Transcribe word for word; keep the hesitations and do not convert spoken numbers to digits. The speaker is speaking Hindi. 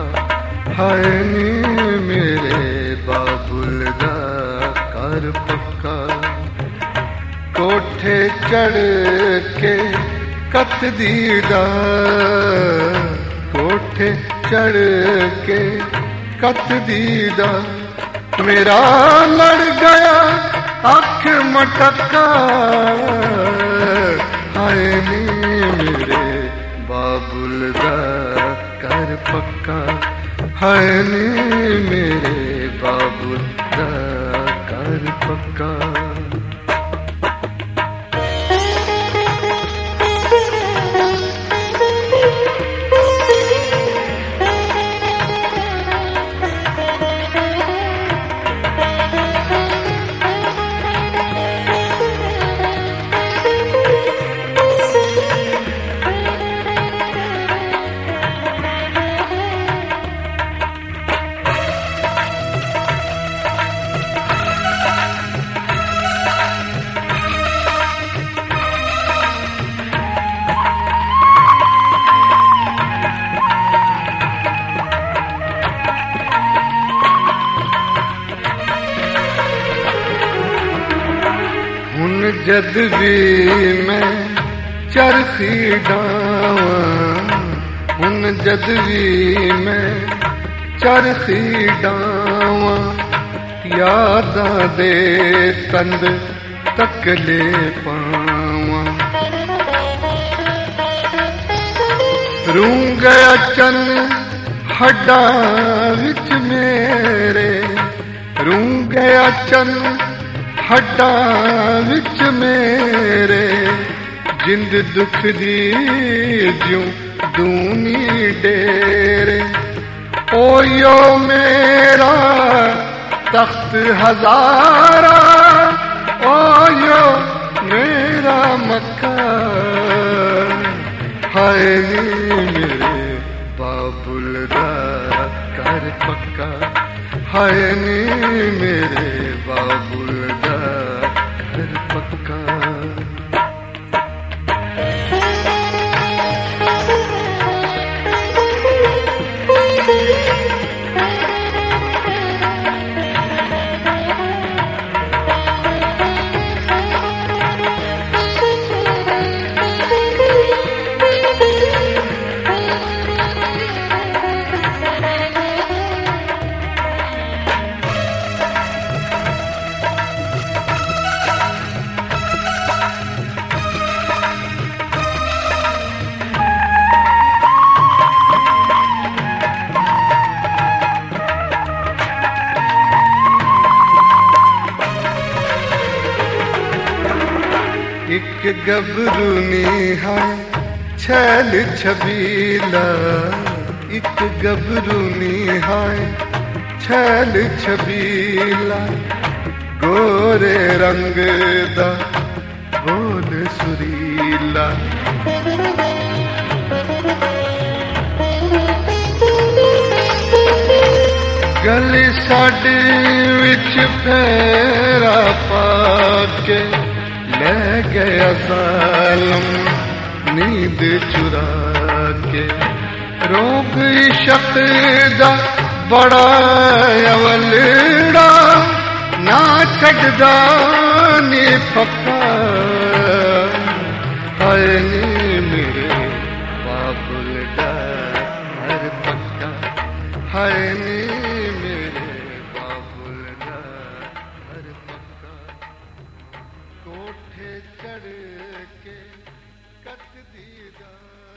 हाय नी मेरे बाबुल दा कर पक्का। कोठे चढ़ के कत दीदा, कोठे चढ़ के कत दीदा, मेरा लड़ गया अख मटका। हाय नी मेरे बाबुल दा कर पक्का। हाय नी मेरे बाबुल दा कर पक्का। जद भी मैं चरखी डावां, हुन जद भी मैं चरखी डावां, यादां दे तंद तकले पावां। रूं गया चन हड्डां विच मेरे, रूं गया चन हड्डां विच मेरे, जिंद दुख दी ज्यों दूनी डेरे। ओ यो मेरा तख्त हजारा, ओ यो मेरा मक्का। हाय नी मेरे बाबुल दा कर पक्का। हाय नी मेरे बाबुल दा कर पक्का। एक गबरूनी है छैल छबीला, एक गबरूनी है छैल छबीला, गोरे रंग दा बोल सुरीला। गली साडी विच फेरा पाके, ले गया जालिम नींद चुरा के। रोग इश्क दा बड़ा अवलड़ा, ना छड्डदा नी फक्का। हाय नी मेरे बाबुल दा कर पक्का। हाय नी मेरे बाबुल दा कर पक्का। कोठे चढ़ के कत दीदा।